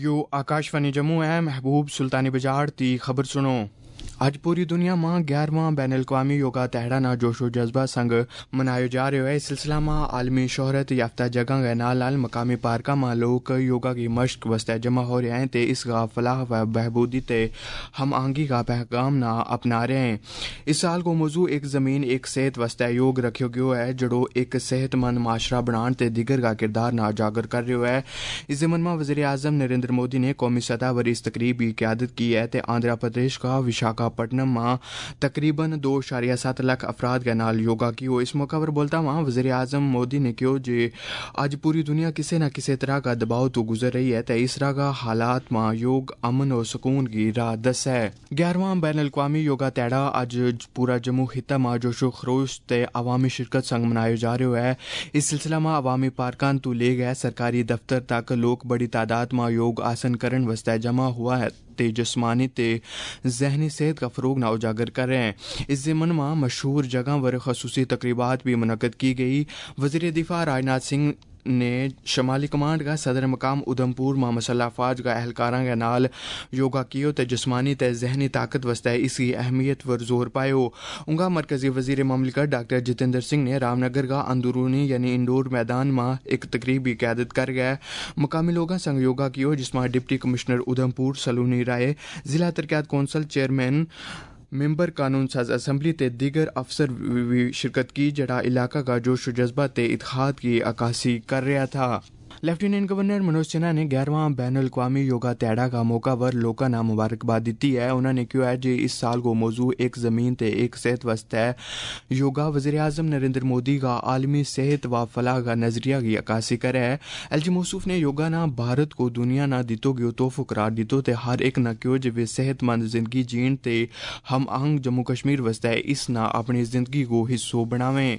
यो आकाशवाणी जम्मू है। महबूब सुल्तानी बजाड़ दी खबर सुनो। ਅੱਜ ਪੂਰੀ ਦੁਨੀਆ ਮਾਂ 11ਵਾਂ ਬੈਨ ਅਲ-ਅਕਵਾਮੀ ਯੋਗਾ ਤਹਿੜਾ ਨਾਲ ਜੋਸ਼ੋ ਜਜ਼ਬਾ ਸੰਗ ਮਨਾਇਆ ਜਾ ਰਿਹਾ ਹੈ। सिलसिला मां आलमी शोहरत याफ्ता जगह के नाल नाल मकामी पार्का मां लोग योगा की मश्क वस्ते जमा हो रहे हैं ते इसका फलाह व बहबूदी ते हम आहंगी का पैगाम ना अपना रहे हैं। इस साल को मौजू एक ज़मीन एक सेहत वस्ते योग रखियो गयो है जड़ो एक सेहतमंद माशरा बनाने ते दिगर का किरदार ना उजागर कर रहे है। इस ज़मन में वज़ीर आज़म नरेंद्र मोदी ने कौमी सतह पर इस तकरीब की क़यादत की है ते आंध्र प्रदेश का विशाखापट्टनम में तकरीबन 2.7 लाख अफराद के नाल योगा की हो। इस मौका पर बोलता वहाँ वज़ीर आज़म मोदी ने कहो जे आज पूरी दुनिया किसी न किसी तरह का दबाव तो गुजर रही है तो इस तरह का हालात में योग अमन और सुकून की राह दस है। 11वां बैन अल-अक़वामी योगा तहड़ा आज पूरा जम्मू खिता में जोशो खरोश ते अवामी शिरकत संग मनाया जा रहा है। इस सिलसिला में अवामी पार्कान तो ले गए सरकारी दफ्तर तक लोग बड़ी तादाद में योग आसन करन वस्ते जमा हुआ है ते जिस्मानी ते जहनी सेहत का फरोग ना उजागर कर रहे हैं। इस ज़मन में मशहूर जगह पर खसूसी तकरीबात भी मुनक़द की गई। वज़ीर दिफा राजनाथ सिंह ने शमाली कमांड का सदर मकाम उधमपुर में मसल्ह अफवाज का एहलकारा के नाल योगा कियो ते जिस्मानी ते जहनी ताकत वस्ते इसकी अहमियत पर जोर पायो। उनका मरकजी वजीर ममलिकत डॉक्टर जितेंद्र सिंह ने रामनगर का अंदरूनी यानी इंडोर मैदान में एक तकरीब की क़यादत कर गए मकामी लोगों संग योगा कियो जिसमें डिप्टी कमिश्नर उधमपुर सलूनी राय जिला तरक्यात कौंसल चेयरमैन मेंबर कानून साज असम्बली ते दीगर अफसर भी शिरकत की जड़ा इलाका का जोश जज्बा ते इत्तेहाद की अक्कासी कर रहा था। लेफ्टिनेंट गवर्नर मनोज सिन्हा ने 11वां बैन अल-अक़वामी योगा तहड़ा का मौका पर लोगों ने मुबारकबाद दी है। उन्होंने कहा है कि इस साल को मौजू एक ज़मीन ते एक सेहत वस्ते योगा वज़ीर आज़म नरेंद्र मोदी का आलमी सेहत व फलाह का नजरिया की अक्कासी करे है। एलजी मौसूफ ने योगा ना भारत को दुनिया ना दितो गयो तोहफो करार दितो ते हर एक न क्यों जो वे सेहतमंद जिंदगी जीण ते हम आहंग जम्मू कश्मीर वस्ते इस ना अपनी जिंदगी को हिस्सो बनावें।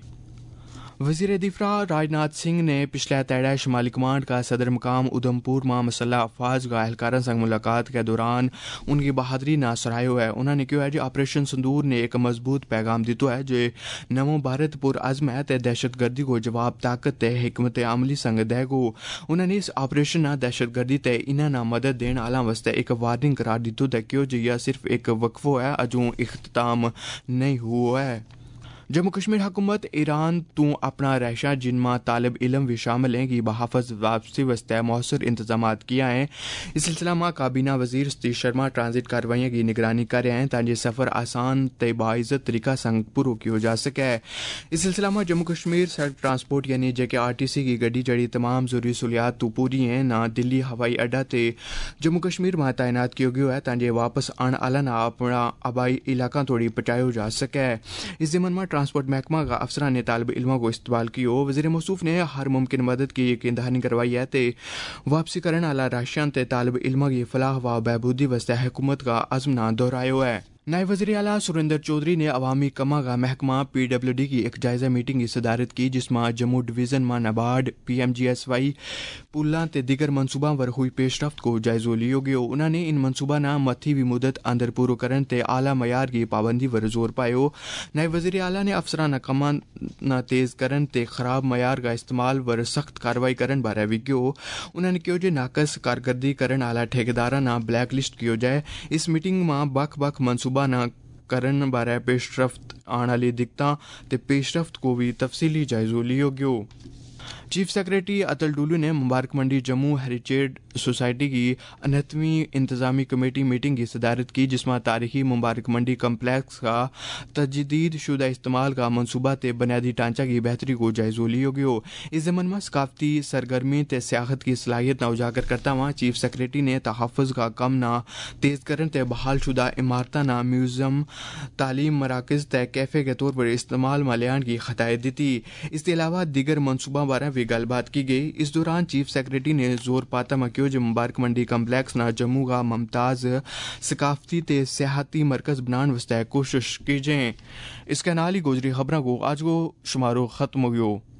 वज़ीर दिफा राजनाथ सिंह ने पिछले तहड़ा शमाली कमांड का सदर मकाम उधमपुर में मसल्ह अफवाज का एहलकारों संग मुलाकात के दौरान उनकी बहादरी ना सराहो है। उन्होंने कहा है कि ऑपरेशन संदूर ने एक मजबूत पैगाम दितो है जो नमो भारत पुर अज़म है ते दहशतगर्दी को जवाब ताकत ते हिकमत अमली संग देगो। उन्होंने इस ऑपरेशन ना दहशतगर्दी ते इन्हां ना मदद देने आला वास्ते एक वार्निंग करार दितो ते क्यों जो यह सिर्फ एक वक्फो है अजू इख्तिताम नहीं हुआ है। जम्मू कश्मीर हुकूमत ईरान तू अपना रहशा जिनमें तालब इलम भी शामिल हैं की बहाफज वापसी वस्ते मौसर इंतजाम किया है। इस सिलसिला में काबीना वजीर सतीश शर्मा ट्रांजिट कार्रवाइयों की निगरानी कर रहे हैं ताकि सफ़र आसान ते बाइज़्ज़त तरीका संग पूरा किया जा सके। इस सिलसिला में जम्मू कश्मीर सड़क ट्रांसपोर्ट यानी JKRTC की गड्डी जड़ी तमाम जरूरी सहूलियात तो पूरी हैं ना दिल्ली हवाई अड्डा ते जम्मू कश्मीर में तैनात किया गया है ताकि वापस आने आला ना अपना आबाई इलाका तोड़ी पहुंचाया जा सके। इस ज़मन में ट्रांसपोर्ट महकमा का अफसरान ने तालिब इल्मों को इस्तबाल की हो। वज़ीर मौसूफ ने हर मुमकिन मदद की यकीन दहानी करवाई है ते वापसी करने वाला राशियान ते तालिब इल्मों की फलाह व बहबूदी वस्ते हुकूमत का अज़्म ना दोहराया है। नायब वज़ीर आला सुरेंद्र चौधरी ने अवामी कमा का महकमा PWD की एक जायजा मीटिंग की सदारत की जिसमें जम्मू डिवीज़न में नाबार्ड PMGSY पुल्ला ते दिगर मनसूबा पर हुई पेशरफ्त को जायजो लियो गयो। उन्होंने इन मनसूबा ना मथी भी मुदत अंदर पूरा करन ते आला मयार की पाबंदी पर जोर पायो। नायब वज़ीर आला ने अफसराना कमा ना तेज करन ते खराब मयार का इस्तेमाल पर सख्त कार्रवाई करन बारे भी कहो। उन्होंने कहो जो नाकस कारकर्दगी करन आला ठेकेदारा ना ब्लैक लिस्ट किया जाए। इस मीटिंग में बख बख मनसूबा ना करन बारे पेशरफ्त आने वाली दिक्कतां ते पेशरफ्त को भी तफसीली जायजो लियो गयो। चीफ सेक्रेटरी अतुल डुल्लू ने मुबारक मंडी जम्मू हेरिटेज सोसाइटी की 29वीं इंतजामी कमेटी मीटिंग की सदारत की जिसमें तारीखी मुबारक मंडी कम्प्लेक्स का तजदीद शुदा इस्तेमाल का मनसूबा ते बुनियादी ढांचा की बेहतरी को जायजो लियो गयो। इस ज़मन में सकाफती सरगर्मी ते सियाहत की सलाहियत ना उजागर करता हुआ चीफ सेक्रेटरी ने तहफ़्फ़ुज़ का कम ना तेज करन ते बहाल शुदा इमारत ना म्यूजियम तालीम मराकज़ ते कैफ़े के तौर पर इस्तेमाल में लियान की खतायत दी। इसके अलावा दीगर मनसूबा बारे भी गलबात की गई। इस दौरान चीफ सेक्रेटरी ने जोर पाता मक्यो जो मुबारक मंडी कम्प्लेक्स ना जम्मू का मुमताज सकाफती ते सियाहती मरकज बनाने वास्ते कोशिश की जाए। इसके नाल ही गोजरी खबरों को आज को शुमारो खत्म हो गयो।